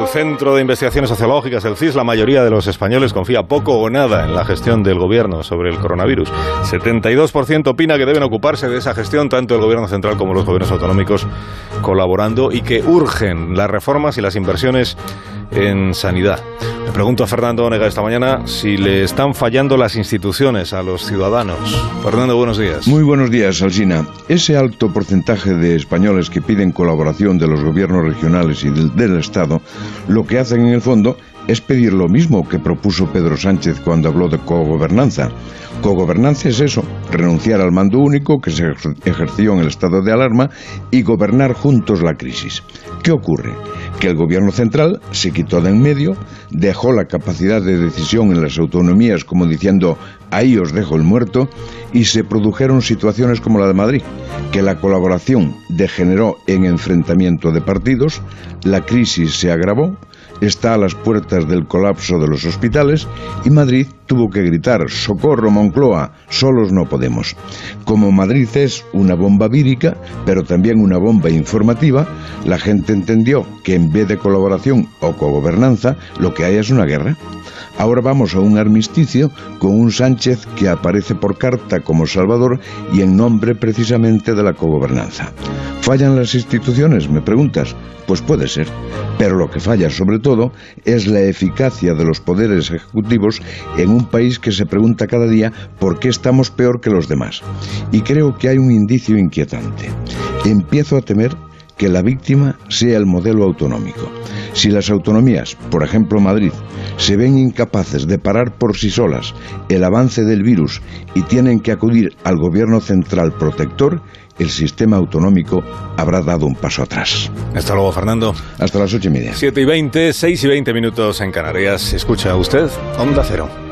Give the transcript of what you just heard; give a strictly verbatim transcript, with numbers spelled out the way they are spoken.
el Centro de Investigaciones Sociológicas, el C I S, la mayoría de los españoles confía poco o nada en la gestión del gobierno sobre el coronavirus. setenta y dos por ciento opina que deben ocuparse de esa gestión tanto el gobierno central como los gobiernos autonómicos colaborando y que urgen las reformas y las inversiones en sanidad. Le pregunto a Fernando Onega esta mañana si le están fallando las instituciones a los ciudadanos. Fernando, buenos días. Muy buenos días, Alsina. Ese alto porcentaje de españoles que piden colaboración de los gobiernos regionales y del, del Estado, lo que hacen en el fondo es pedir lo mismo que propuso Pedro Sánchez cuando habló de cogobernanza. Cogobernanza es eso, renunciar al mando único que se ejerció en el estado de alarma y gobernar juntos la crisis. ¿Qué ocurre? Que el gobierno central se quitó de en medio, dejó la capacidad de decisión en las autonomías como diciendo ahí os dejo el muerto, y se produjeron situaciones como la de Madrid, que la colaboración degeneró en enfrentamiento de partidos, la crisis se agravó, está a las puertas del colapso de los hospitales y Madrid tuvo que gritar «¡Socorro, Moncloa! Solos no podemos». Como Madrid es una bomba vírica, pero también una bomba informativa, la gente entendió que en vez de colaboración o cogobernanza, lo que hay es una guerra. Ahora vamos a un armisticio con un Sánchez que aparece por carta como salvador y en nombre precisamente de la cogobernanza. ¿Fallan las instituciones, me preguntas? Pues puede ser, pero lo que falla sobre todo es la eficacia de los poderes ejecutivos en un país que se pregunta cada día por qué estamos peor que los demás. Y creo que hay un indicio inquietante. Empiezo a temer que la víctima sea el modelo autonómico. Si las autonomías, por ejemplo Madrid, se ven incapaces de parar por sí solas el avance del virus y tienen que acudir al gobierno central protector, el sistema autonómico habrá dado un paso atrás. Hasta luego, Fernando. Hasta las ocho y media. siete y veinte, seis y veinte minutos en Canarias. Escucha usted Onda Cero.